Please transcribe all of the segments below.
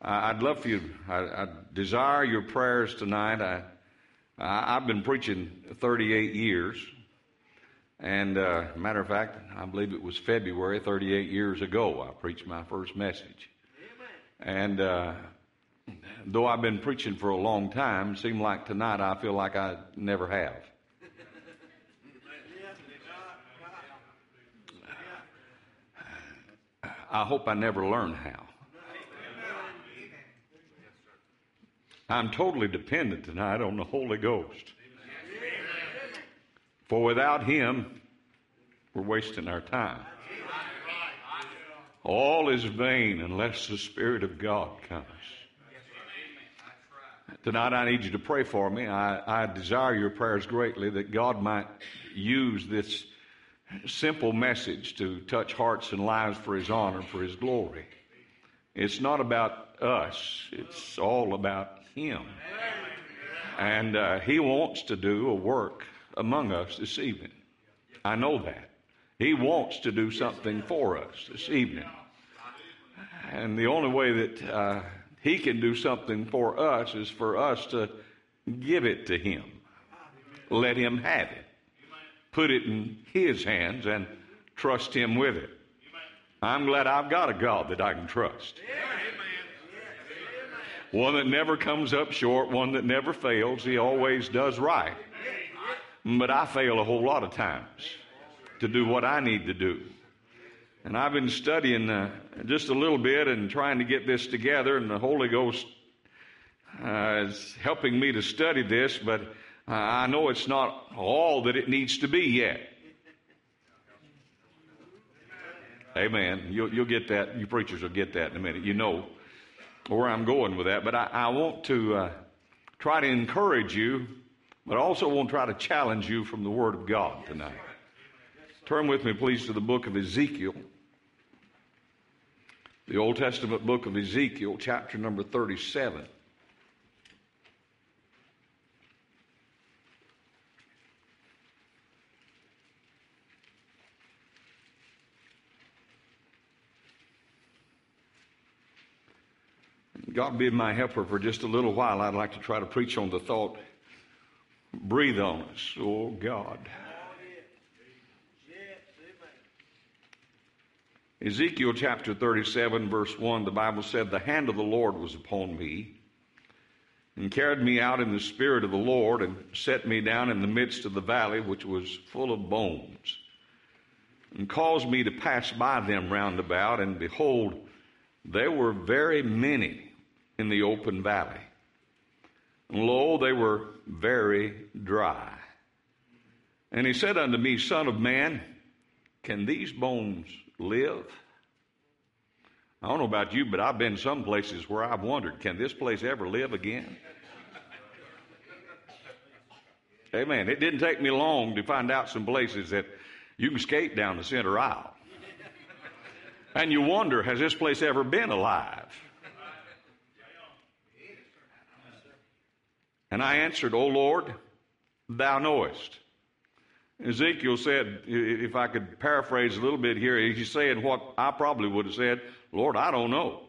I'd love for you, I desire your prayers tonight. I've been preaching 38 years. And matter of fact, I believe it was February 38 years ago I preached my first message. And though I've been preaching for a long time, it seemed like tonight I feel like I never have. I hope I never learn how. I'm totally dependent tonight on the Holy Ghost. For without Him, we're wasting our time. All is vain unless the Spirit of God comes. Tonight I need you to pray for me. I desire your prayers greatly that God might use this simple message to touch hearts and lives for His honor, for His glory. It's not about us. It's all about Him. And He wants to do a work among us this evening. I know that. He wants to do something for us this evening. And the only way that He can do something for us is for us to give it to Him. Let Him have it. Put it in His hands and trust Him with it. I'm glad I've got a God that I can trust. One that never comes up short, one that never fails. He always does right. But I fail a whole lot of times to do what I need to do. And I've been studying just a little bit and trying to get this together, and the Holy Ghost is helping me to study this, but I know it's not all that it needs to be yet. Amen. You'll get that. You preachers will get that in a minute. You know where I'm going with that. But I want to try to encourage you, but I also want to try to challenge you from the Word of God tonight. Turn with me, please, to the book of Ezekiel. The Old Testament book of Ezekiel, chapter number 37. God be my helper for just a little while. I'd like to try to preach on the thought, breathe on us, oh God. Ezekiel chapter 37, verse 1, the Bible said, "The hand of the Lord was upon me, and carried me out in the spirit of the Lord, and set me down in the midst of the valley, which was full of bones, and caused me to pass by them round about, and behold, there were very many in the open valley. And lo, they were very dry. And he said unto me, Son of man, can these bones live?" I don't know about you, but I've been some places where I've wondered, can this place ever live again? Amen. It didn't take me long to find out some places that you can skate down the center aisle. And you wonder, has this place ever been alive? And I answered, O Lord, thou knowest. Ezekiel said, if I could paraphrase a little bit here, he's saying what I probably would have said, Lord, I don't know.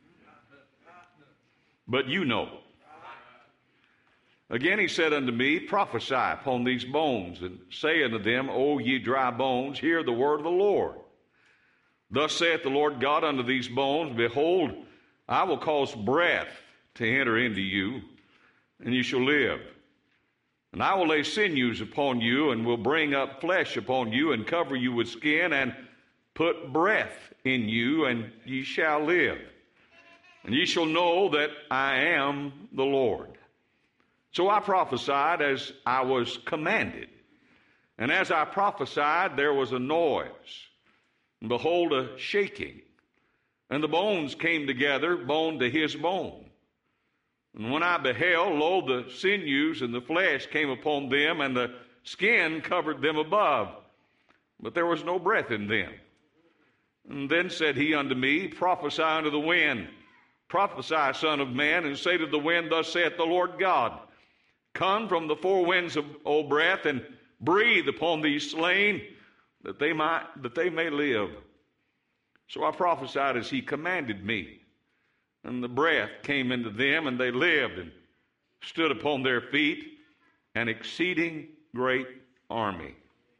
But you know. Again he said unto me, Prophesy upon these bones, and say unto them, O ye dry bones, hear the word of the Lord. Thus saith the Lord God unto these bones, Behold, I will cause breath to enter into you, and you shall live. And I will lay sinews upon you, and will bring up flesh upon you, and cover you with skin, and put breath in you, and ye shall live. And ye shall know that I am the Lord. So I prophesied as I was commanded. And as I prophesied, there was a noise, and behold, a shaking. And the bones came together, bone to his bone. And when I beheld, lo, the sinews and the flesh came upon them, and the skin covered them above, but there was no breath in them. And then said he unto me, Prophesy unto the wind, prophesy, Son of man, and say to the wind, Thus saith the Lord God, Come from the four winds of O breath, and breathe upon these slain, that they may live. So I prophesied as he commanded me. And the breath came into them, and they lived and stood upon their feet, an exceeding great army.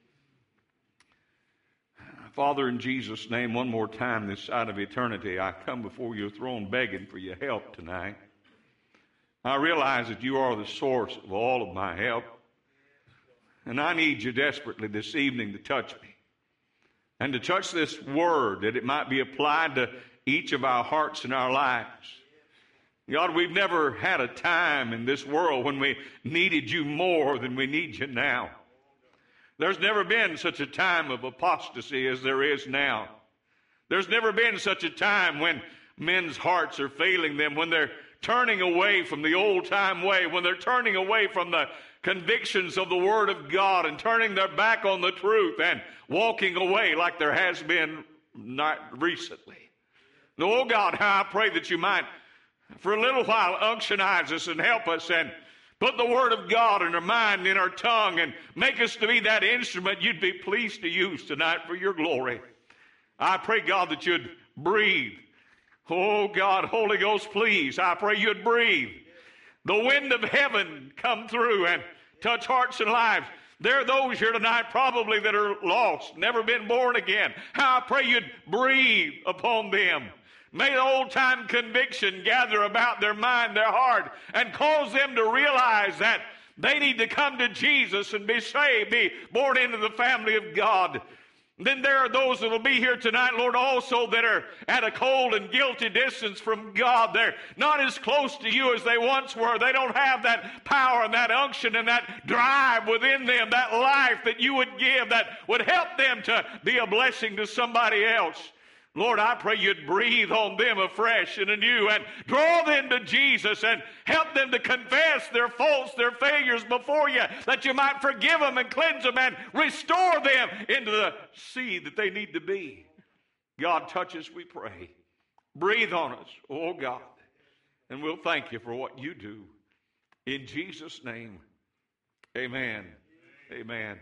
Father, in Jesus' name, one more time this side of eternity, I come before your throne begging for your help tonight. I realize that you are the source of all of my help, and I need you desperately this evening to touch me and to touch this word that it might be applied to each of our hearts and our lives. God, we've never had a time in this world when we needed you more than we need you now. There's never been such a time of apostasy as there is now. There's never been such a time when men's hearts are failing them, when they're turning away from the old-time way, when they're turning away from the convictions of the Word of God and turning their back on the truth and walking away like there has been not recently. Oh God, how I pray that you might, for a little while, unctionize us and help us and put the Word of God in our mind, in our tongue, and make us to be that instrument you'd be pleased to use tonight for your glory. I pray, God, that you'd breathe. Oh, God, Holy Ghost, please, I pray you'd breathe. The wind of heaven come through and touch hearts and lives. There are those here tonight probably that are lost, never been born again. How I pray you'd breathe upon them. May the old-time conviction gather about their mind, their heart, and cause them to realize that they need to come to Jesus and be saved, be born into the family of God. Then there are those that will be here tonight, Lord, also that are at a cold and guilty distance from God. They're not as close to you as they once were. They don't have that power and that unction and that drive within them, that life that you would give that would help them to be a blessing to somebody else. Lord, I pray you'd breathe on them afresh and anew and draw them to Jesus and help them to confess their faults, their failures before you, that you might forgive them and cleanse them and restore them into the seed that they need to be. God, touch us, we pray. Breathe on us, oh God, and we'll thank you for what you do. In Jesus' name, amen. Amen.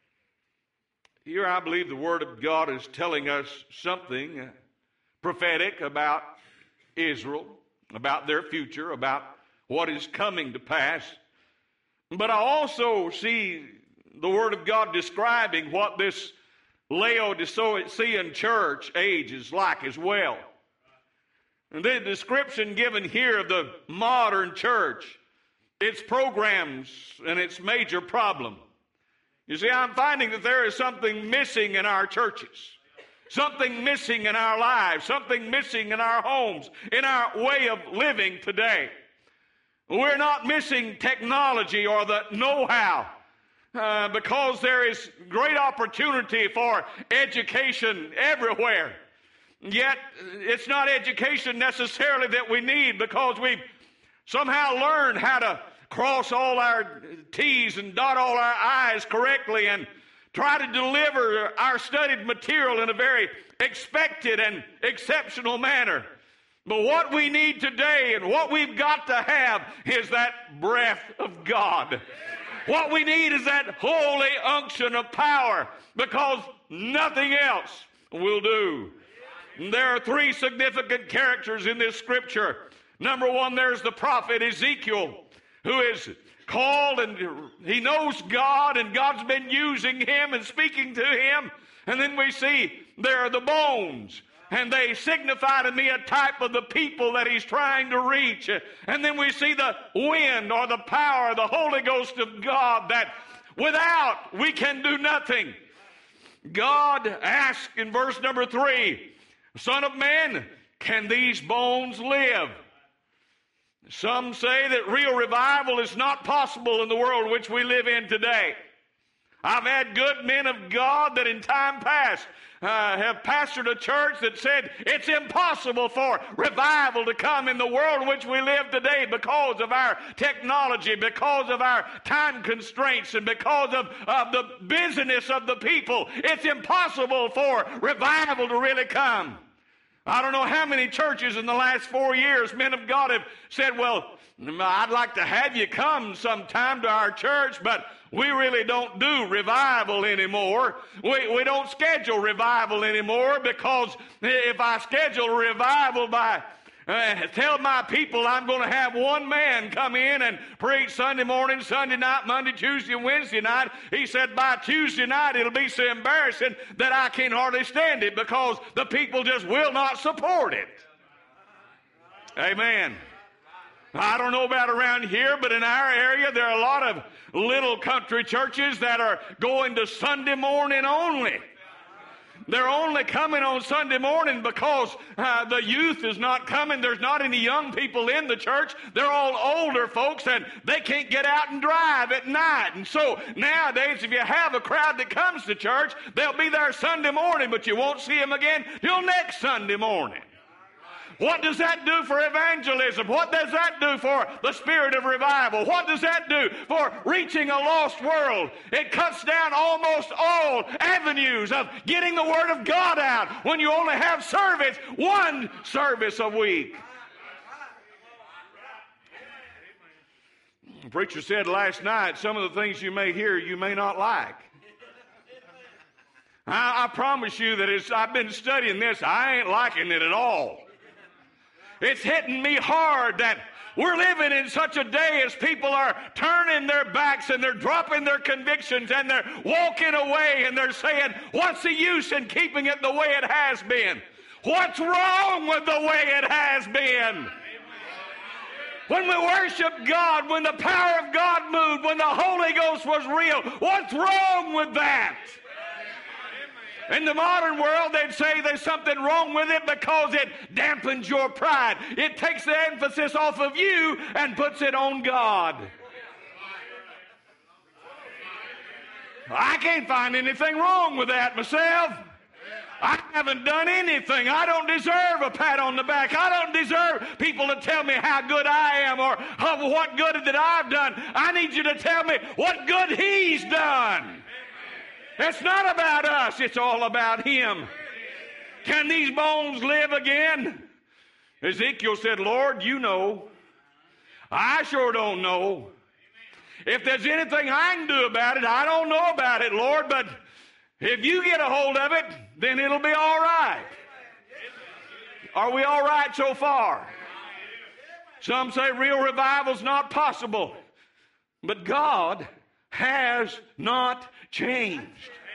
Here I believe the Word of God is telling us something prophetic about Israel, about their future, about what is coming to pass. But I also see the Word of God describing what this Laodicean church age is like as well. And the description given here of the modern church, its programs and its major problem. You see, I'm finding that there is something missing in our churches, something missing in our lives, something missing in our homes, in our way of living today. We're not missing technology or the know-how because there is great opportunity for education everywhere. Yet, it's not education necessarily that we need because we've somehow learned how to cross all our T's and dot all our I's correctly and try to deliver our studied material in a very expected and exceptional manner. But what we need today and what we've got to have is that breath of God. What we need is that holy unction of power because nothing else will do. There are three significant characters in this scripture. Number one, there's the prophet Ezekiel, who is called and he knows God and God's been using him and speaking to him. And then we see there are the bones and they signify to me a type of the people that he's trying to reach. And then we see the wind or the power, the Holy Ghost of God that without we can do nothing. God asked in verse number 3, Son of man, can these bones live? Some say that real revival is not possible in the world which we live in today. I've had good men of God that in time past have pastored a church that said it's impossible for revival to come in the world in which we live today because of our technology, because of our time constraints, and because of the busyness of the people. It's impossible for revival to really come. I don't know how many churches in the last 4 years, men of God have said, well, I'd like to have you come sometime to our church, but we really don't do revival anymore. We don't schedule revival anymore because if I schedule revival by Tell my people I'm going to have one man come in and preach Sunday morning, Sunday night, Monday, Tuesday, and Wednesday night. He said by Tuesday night it'll be so embarrassing that I can't hardly stand it because the people just will not support it. Amen. I don't know about around here, but in our area there are a lot of little country churches that are going to Sunday morning only. They're only coming on Sunday morning because the youth is not coming. There's not any young people in the church. They're all older folks, and they can't get out and drive at night. And so nowadays, if you have a crowd that comes to church, they'll be there Sunday morning, but you won't see them again till next Sunday morning. What does that do for evangelism? What does that do for the spirit of revival? What does that do for reaching a lost world? It cuts down almost all avenues of getting the Word of God out when you only have one service a week. The preacher said last night, some of the things you may hear you may not like. I promise you that I've been studying this. I ain't liking it at all. It's hitting me hard that we're living in such a day as people are turning their backs and they're dropping their convictions and they're walking away and they're saying, what's the use in keeping it the way it has been? What's wrong with the way it has been? When we worship God, when the power of God moved, when the Holy Ghost was real, what's wrong with that? In the modern world, they'd say there's something wrong with it because it dampens your pride. It takes the emphasis off of you and puts it on God. I can't find anything wrong with that myself. I haven't done anything. I don't deserve a pat on the back. I don't deserve people to tell me how good I am or what good that I've done. I need you to tell me what good He's done. It's not about us. It's all about Him. Can these bones live again? Ezekiel said, Lord, you know. I sure don't know. If there's anything I can do about it, I don't know about it, Lord, but if you get a hold of it, then it'll be all right. Are we all right so far? Some say real revival's not possible, but God has not changed.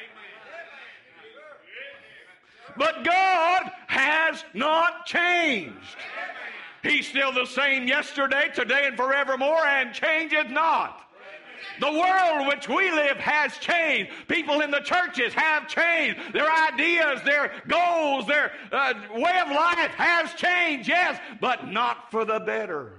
But God has not changed. He's still the same yesterday, today, and forevermore, and changeth not. The world in which we live has changed. People in the churches have changed. Their ideas, their goals, their way of life has changed, yes, but not for the better.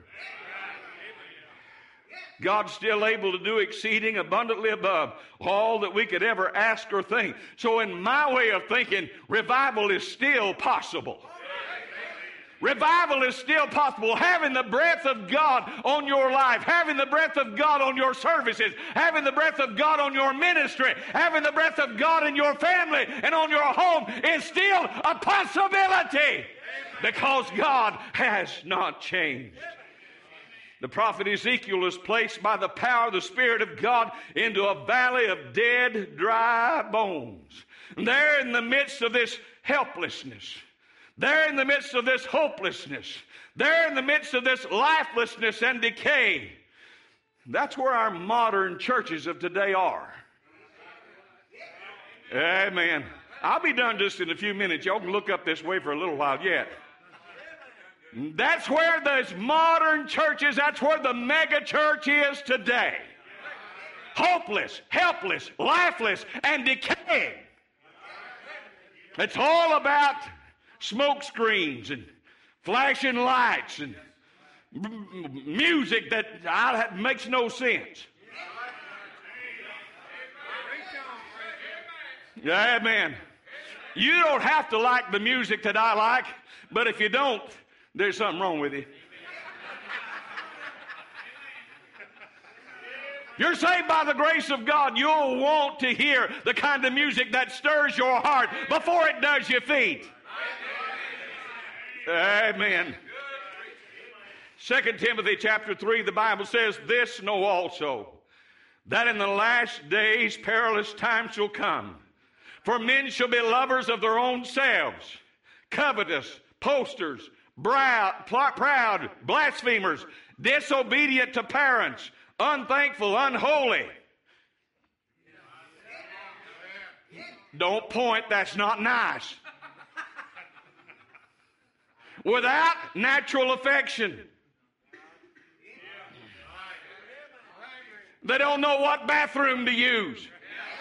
God's still able to do exceeding abundantly above all that we could ever ask or think. So in my way of thinking, revival is still possible. Revival is still possible. Having the breath of God on your life, having the breath of God on your services, having the breath of God on your ministry, having the breath of God in your family and on your home is still a possibility because God has not changed. The prophet Ezekiel is placed by the power of the Spirit of God into a valley of dead, dry bones. And there in the midst of this helplessness, there in the midst of this hopelessness, there in the midst of this lifelessness and decay, that's where our modern churches of today are. Amen. I'll be done just in a few minutes. Y'all can look up this way for a little while yet. That's where those modern churches, that's where the mega church is today. Hopeless, helpless, lifeless, and decaying. It's all about smoke screens and flashing lights and music that makes no sense. Amen. You don't have to like the music that I like, but if you don't, there's something wrong with you. You're saved by the grace of God. You'll want to hear the kind of music that stirs your heart before it does your feet. Amen. 2 Timothy chapter 3, the Bible says, "This know also, that in the last days perilous times shall come. For men shall be lovers of their own selves, covetous, boasters, proud, blasphemers, disobedient to parents, unthankful, unholy. Don't point, that's not nice. Without natural affection. They don't know what bathroom to use.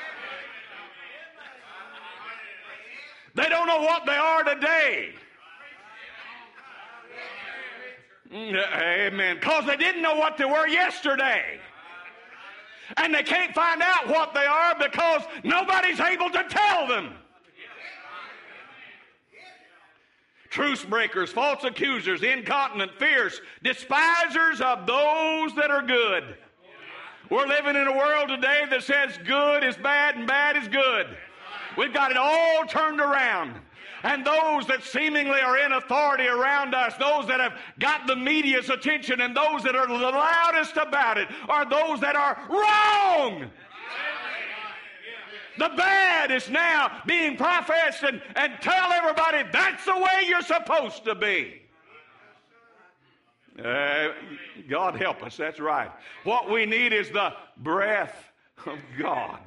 They don't know what they are today. Amen. Because they didn't know what they were yesterday. And they can't find out what they are because nobody's able to tell them. Truce breakers, false accusers, incontinent, fierce, despisers of those that are good. We're living in a world today that says good is bad and bad is good. We've got it all turned around. And those that seemingly are in authority around us, those that have got the media's attention, and those that are the loudest about it, are those that are wrong. The bad is now being professed and tell everybody that's the way you're supposed to be. God help us, that's right. What we need is the breath of God.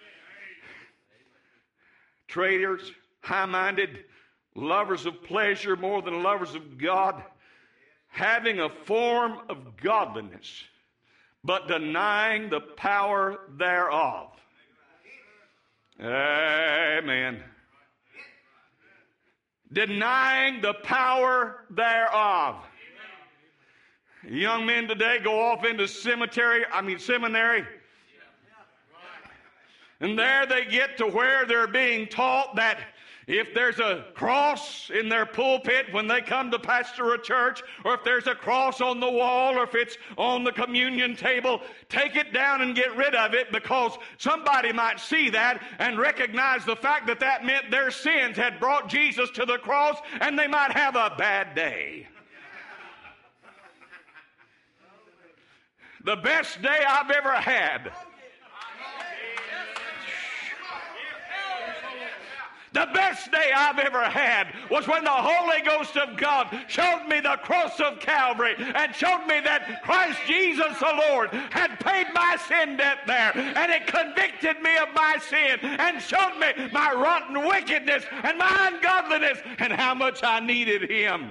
Traitors, high-minded, lovers of pleasure more than lovers of God, having a form of godliness, but denying the power thereof. Amen. Denying the power thereof. Young men today go off into seminary, and there they get to where they're being taught that if there's a cross in their pulpit when they come to pastor a church, or if there's a cross on the wall, or if it's on the communion table, take it down and get rid of it, because somebody might see that and recognize the fact that that meant their sins had brought Jesus to the cross, and they might have a bad day. The best day I've ever had. The best day I've ever had was when the Holy Ghost of God showed me the cross of Calvary and showed me that Christ Jesus the Lord had paid my sin debt there, and it convicted me of my sin and showed me my rotten wickedness and my ungodliness and how much I needed Him.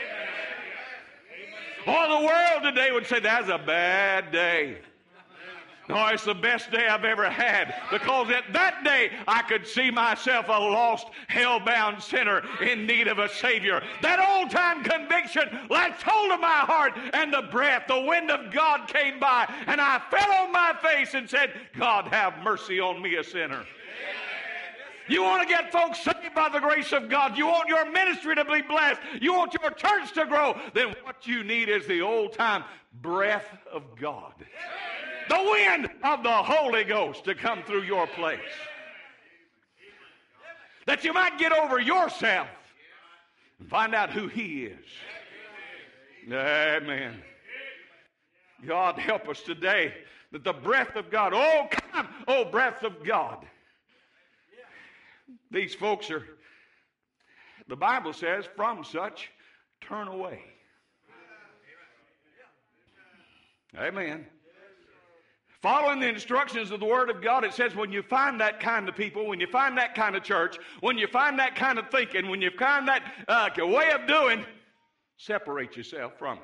All the world today would say that's a bad day. No, it's the best day I've ever had, because at that day I could see myself a lost, hell-bound sinner in need of a Savior. That old-time conviction latched hold of my heart, and the breath, the wind of God came by, and I fell on my face and said, God, have mercy on me, a sinner. You want to get folks saved by the grace of God. You want your ministry to be blessed. You want your church to grow. Then what you need is the old-time breath of God. The wind of the Holy Ghost to come through your place. That you might get over yourself and find out who He is. Amen. God help us today that the breath of God, oh come, oh breath of God. These folks are, the Bible says, from such turn away. Amen. Following the instructions of the Word of God, it says when you find that kind of people, when you find that kind of church, when you find that kind of thinking, when you find that way of doing, separate yourself from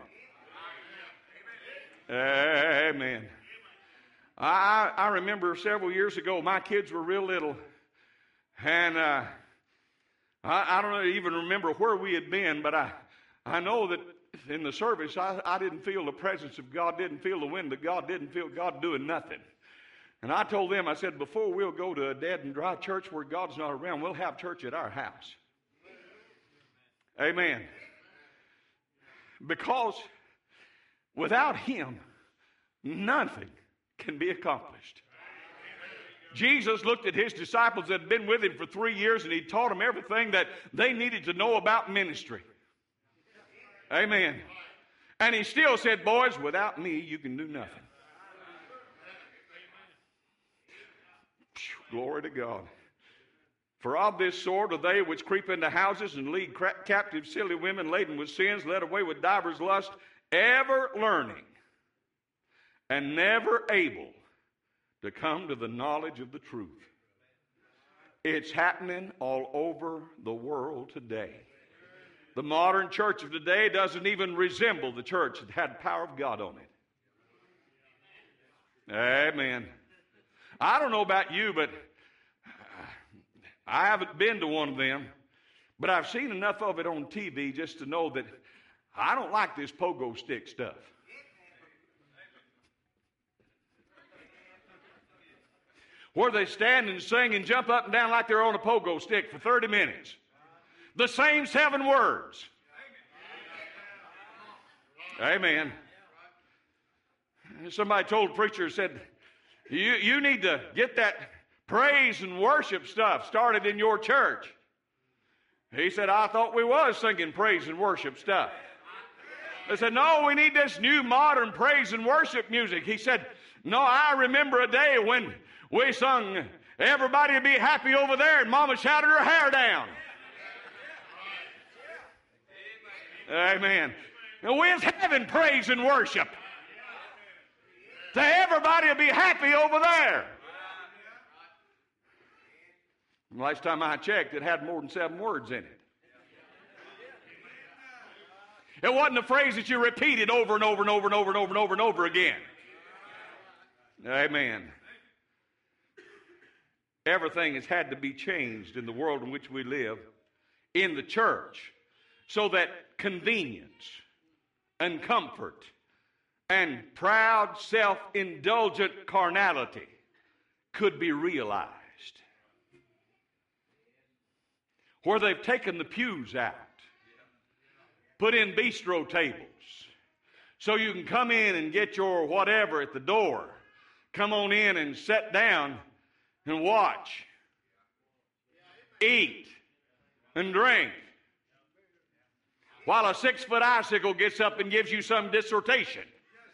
it. Amen. I remember several years ago, my kids were real little, and I don't even remember where we had been, but I know that in the service, I didn't feel the presence of God, didn't feel the wind of God, didn't feel God doing nothing. And I told them, I said, before we'll go to a dead and dry church where God's not around, we'll have church at our house. Amen. Because without Him, nothing can be accomplished. Jesus looked at His disciples that had been with Him for 3 years, and He taught them everything that they needed to know about ministry. Amen. And He still said, boys, without me, you can do nothing. Glory to God. For of this sort are they which creep into houses and lead captive silly women laden with sins, led away with divers lusts, ever learning and never able to come to the knowledge of the truth. It's happening all over the world today. The modern church of today doesn't even resemble the church that had the power of God on it. Amen. I don't know about you, but I haven't been to one of them, but I've seen enough of it on TV just to know that I don't like this pogo stick stuff. Where they stand and sing and jump up and down like they're on a pogo stick for 30 minutes. The same 7 words. Amen. Somebody told a preacher, said, you need to get that praise and worship stuff started in your church. He said, I thought we was singing praise and worship stuff. They said, no, we need this new modern praise and worship music. He said, no, I remember a day when we sung, everybody would be happy over there, and Mama shouted her hair down. Amen. And we're having praise and worship. So everybody will be happy over there. Last time I checked, it had more than 7 words in it. It wasn't a phrase that you repeated over and over and over and over and over and over and over again. Amen. Everything has had to be changed in the world in which we live, in the church, so that convenience and comfort and proud self-indulgent carnality could be realized. Where they've taken the pews out, put in bistro tables, so you can come in and get your whatever at the door, come on in and sit down and watch, eat, and drink, while a 6-foot icicle gets up and gives you some dissertation.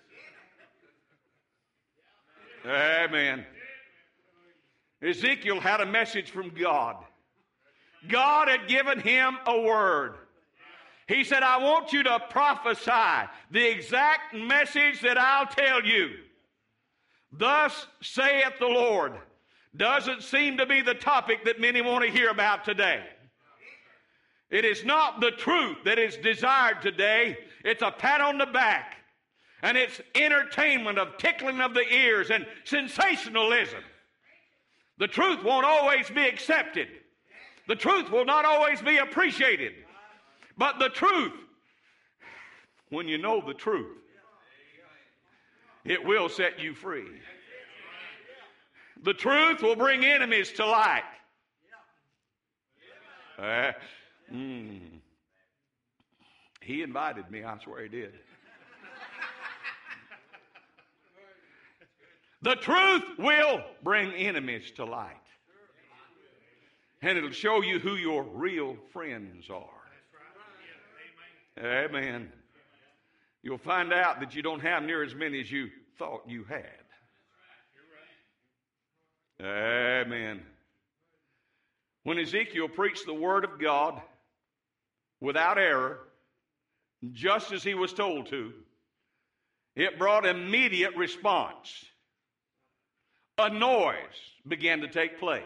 Amen. Ezekiel had a message from God. God had given him a word. He said, I want you to prophesy the exact message that I'll tell you. Thus saith the Lord. Doesn't seem to be the topic that many want to hear about today. It is not the truth that is desired today. It's a pat on the back. And it's entertainment of tickling of the ears and sensationalism. The truth won't always be accepted. The truth will not always be appreciated. But the truth, when you know the truth, it will set you free. The truth will bring enemies to light. He invited me, I swear he did. The truth will bring enemies to light. And it'll show you who your real friends are. Amen. You'll find out that you don't have near as many as you thought you had. Amen. When Ezekiel preached the word of God without error, just as he was told to, it brought immediate response. A noise began to take place.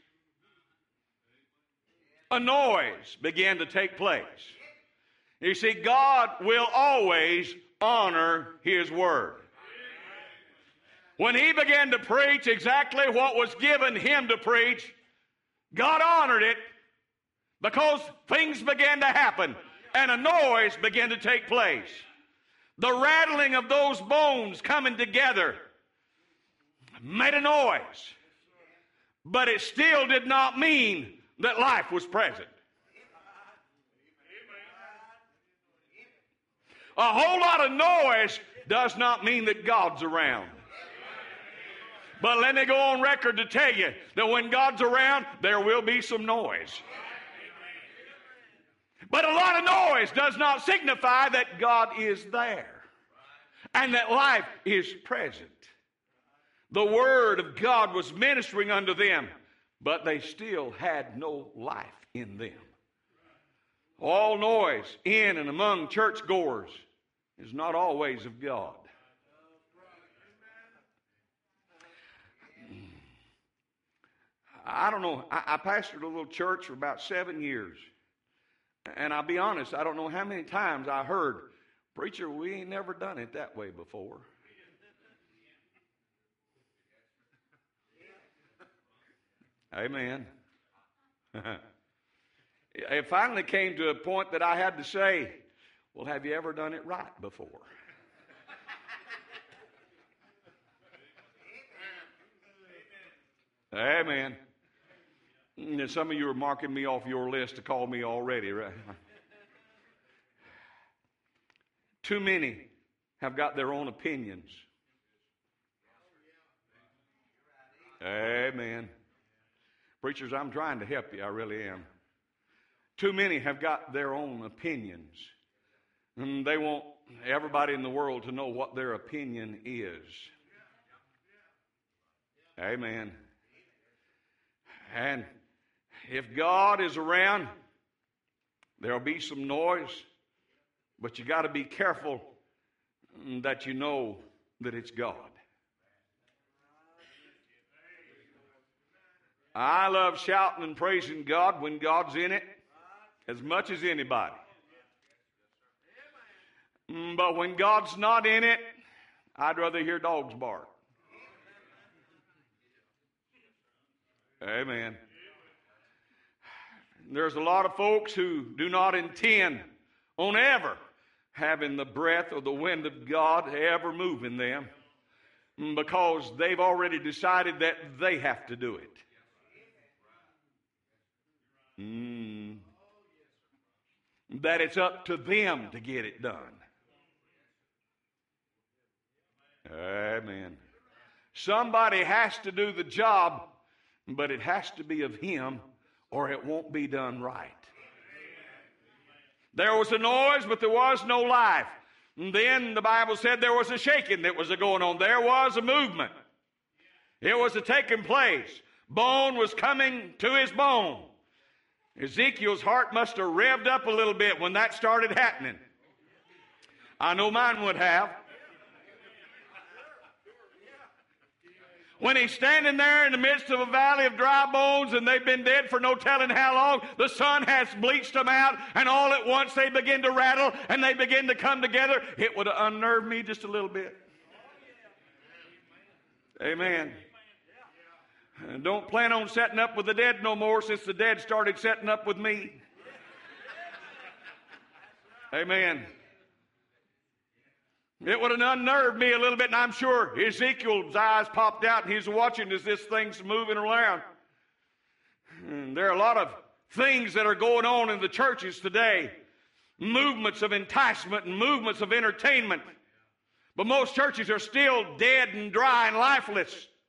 A noise began to take place. You see, God will always honor his word. When he began to preach exactly what was given him to preach, God honored it because things began to happen and a noise began to take place. The rattling of those bones coming together made a noise, but it still did not mean that life was present. A whole lot of noise does not mean that God's around. But let me go on record to tell you that when God's around, there will be some noise. But a lot of noise does not signify that God is there and that life is present. The word of God was ministering unto them, but they still had no life in them. All noise in and among churchgoers is not always of God. I don't know. I pastored a little church for about 7 years. And I'll be honest, I don't know how many times I heard, "Preacher, we ain't never done it that way before." Amen. It finally came to a point that I had to say, "Well, have you ever done it right before?" Amen. Some of you are marking me off your list to call me already, right? Too many have got their own opinions. Amen. Preachers, I'm trying to help you. I really am. Too many have got their own opinions. And they want everybody in the world to know what their opinion is. Amen. And if God is around, there'll be some noise, but you got to be careful that you know that it's God. I love shouting and praising God when God's in it as much as anybody. But when God's not in it, I'd rather hear dogs bark. Amen. There's a lot of folks who do not intend on ever having the breath or the wind of God ever move in them because they've already decided that they have to do it. That it's up to them to get it done. Amen. Somebody has to do the job, but it has to be of Him or it won't be done right. There was a noise, but there was no life. And then the Bible said there was a shaking that was going on. There was a movement. It was taking place. Bone was coming to his bone. Ezekiel's heart must have revved up a little bit when that started happening. I know mine would have. When he's standing there in the midst of a valley of dry bones and they've been dead for no telling how long, the sun has bleached them out, and all at once they begin to rattle and they begin to come together, it would have unnerved me just a little bit. Amen. And don't plan on setting up with the dead no more since the dead started setting up with me. Amen. It would have unnerved me a little bit, and I'm sure Ezekiel's eyes popped out and he's watching as this thing's moving around. And there are a lot of things that are going on in the churches today. Movements of enticement and movements of entertainment. But most churches are still dead and dry and lifeless.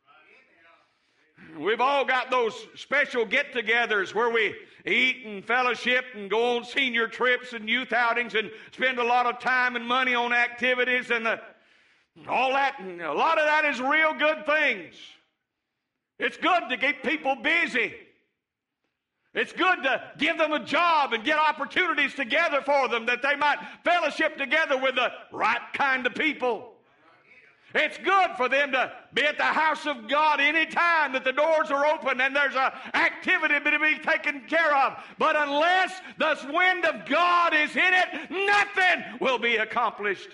We've all got those special get-togethers where we eat and fellowship and go on senior trips and youth outings and spend a lot of time and money on activities and all that. And a lot of that is real good things. It's good to keep people busy. It's good to give them a job and get opportunities together for them that they might fellowship together with the right kind of people. It's good for them to be at the house of God any time that the doors are open and there's an activity to be taken care of. But unless the wind of God is in it, nothing will be accomplished.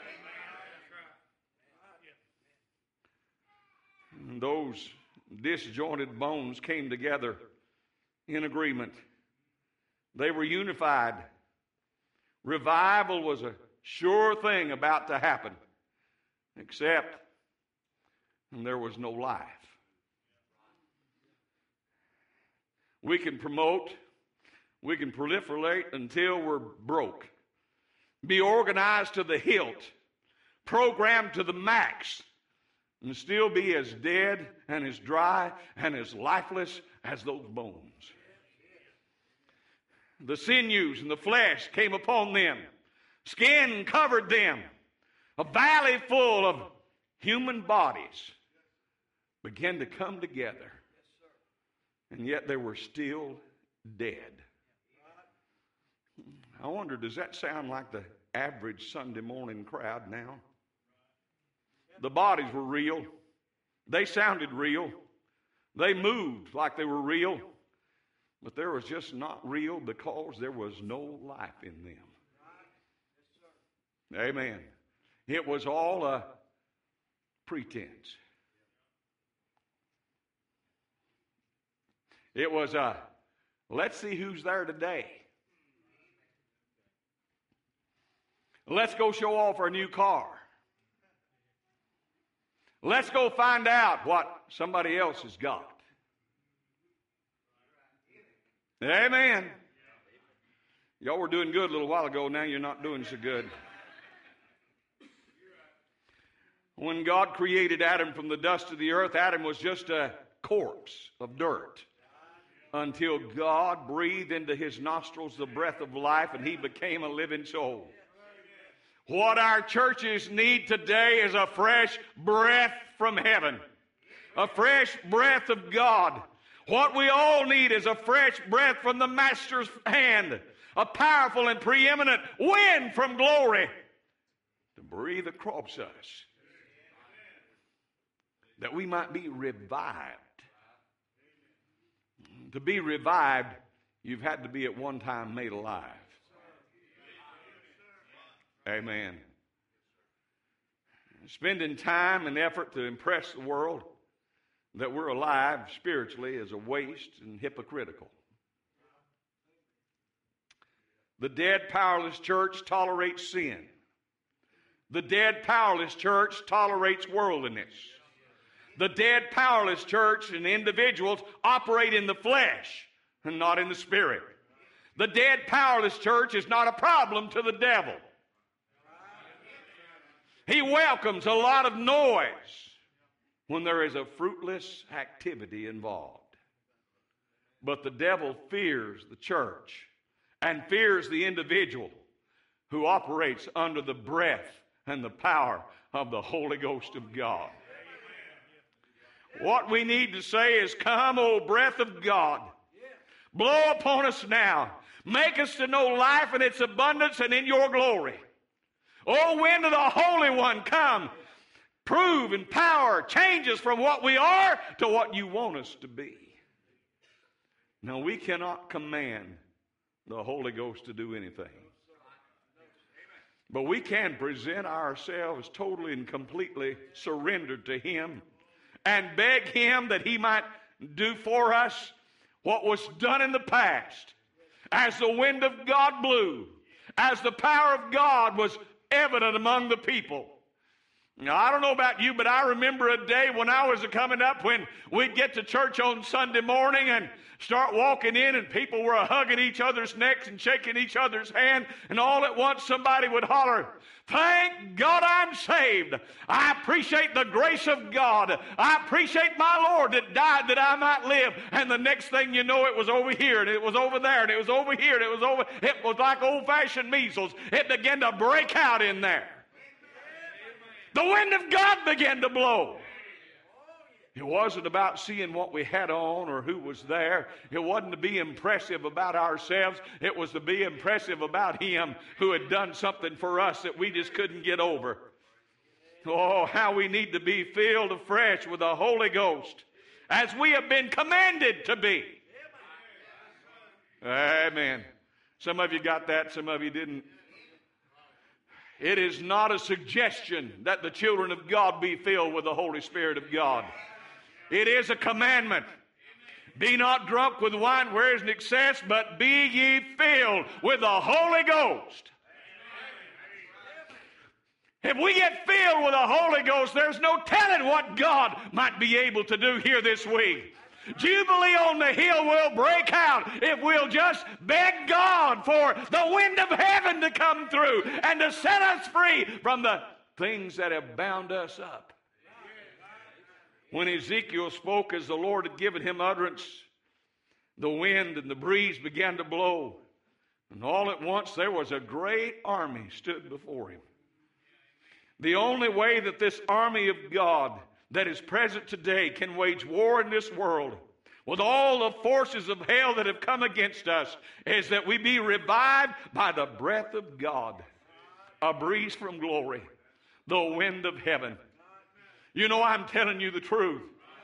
And those disjointed bones came together in agreement. They were unified. Revival was a sure thing about to happen. Except there was no life. We can promote, we can proliferate until we're broke. Be organized to the hilt, programmed to the max, and still be as dead and as dry and as lifeless as those bones. The sinews and the flesh came upon them. Skin covered them. A valley full of human bodies began to come together and yet they were still dead. I wonder, does that sound like the average Sunday morning crowd now? The bodies were real. They sounded real. They moved like they were real. But there was just not real because there was no life in them. Amen. It was all a pretense. It was a, let's see who's there today. Let's go show off our new car. Let's go find out what somebody else has got. Amen. Y'all were doing good a little while ago. Now you're not doing so good. When God created Adam from the dust of the earth, Adam was just a corpse of dirt until God breathed into his nostrils the breath of life and he became a living soul. What our churches need today is a fresh breath from heaven, a fresh breath of God. What we all need is a fresh breath from the Master's hand, a powerful and preeminent wind from glory to breathe across us, that we might be revived. To be revived, you've had to be at one time made alive. Amen. Spending time and effort to impress the world that we're alive spiritually is a waste and hypocritical. The dead, powerless church tolerates sin. The dead, powerless church tolerates worldliness. The dead, powerless church and individuals operate in the flesh and not in the spirit. The dead, powerless church is not a problem to the devil. He welcomes a lot of noise when there is a fruitless activity involved. But the devil fears the church and fears the individual who operates under the breath and the power of the Holy Ghost of God. What we need to say is, come, O breath of God, blow upon us now. Make us to know life in its abundance and in your glory. O wind of the Holy One, come, prove in power, change us from what we are to what you want us to be. Now, we cannot command the Holy Ghost to do anything. But we can present ourselves totally and completely surrendered to Him and beg Him that He might do for us what was done in the past. As the wind of God blew, as the power of God was evident among the people. Now, I don't know about you, but I remember a day when I was coming up when we'd get to church on Sunday morning and start walking in and people were hugging each other's necks and shaking each other's hand, and all at once somebody would holler, "Thank God I'm saved. I appreciate the grace of God. I appreciate my Lord that died that I might live." And the next thing you know, it was over here and it was over there and it was over here and it was over. It was like old-fashioned measles. It began to break out in there. The wind of God began to blow. It wasn't about seeing what we had on or who was there. It wasn't to be impressive about ourselves. It was to be impressive about Him who had done something for us that we just couldn't get over. Oh, how we need to be filled afresh with the Holy Ghost as we have been commanded to be. Amen. Some of you got that, some of you didn't. It is not a suggestion that the children of God be filled with the Holy Spirit of God. It is a commandment. Be not drunk with wine where is an excess, but be ye filled with the Holy Ghost. If we get filled with the Holy Ghost, there's no telling what God might be able to do here this week. Jubilee on the hill will break out if we'll just beg God for the wind of heaven to come through and to set us free from the things that have bound us up. When Ezekiel spoke as the Lord had given him utterance, the wind and the breeze began to blow, and all at once there was a great army stood before him. The only way that this army of God that is present today can wage war in this world with all the forces of hell that have come against us, is that we be revived by the breath of God, a breeze from glory, the wind of heaven. You know, I'm telling you the truth.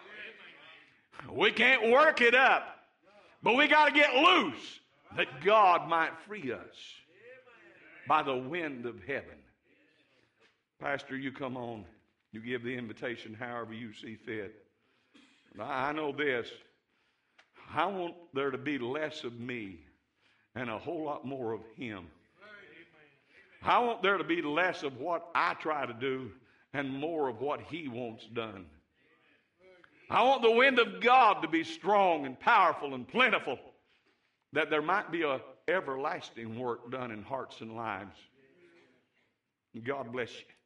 We can't work it up, but we got to get loose that God might free us by the wind of heaven. Pastor, you come on. You give the invitation however you see fit. I know this. I want there to be less of me and a whole lot more of Him. I want there to be less of what I try to do and more of what He wants done. I want the wind of God to be strong and powerful and plentiful, that there might be a everlasting work done in hearts and lives. God bless you.